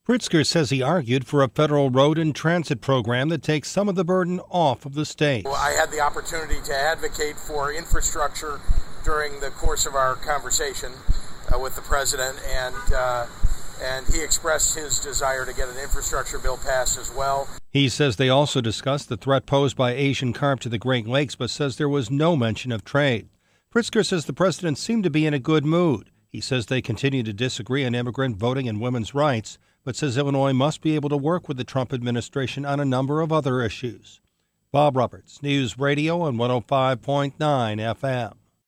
Pritzker says he argued for a federal road and transit program that takes some of the burden off of the state. I had the opportunity to advocate for infrastructure during the course of our conversation with the president, and he expressed his desire to get an infrastructure bill passed as well. He says they also discussed the threat posed by Asian carp to the Great Lakes, but says there was no mention of trade. Pritzker says the president seemed to be in a good mood. He says they continue to disagree on immigrant voting and women's rights, but says Illinois must be able to work with the Trump administration on a number of other issues. Bob Roberts, News Radio on 105.9 FM.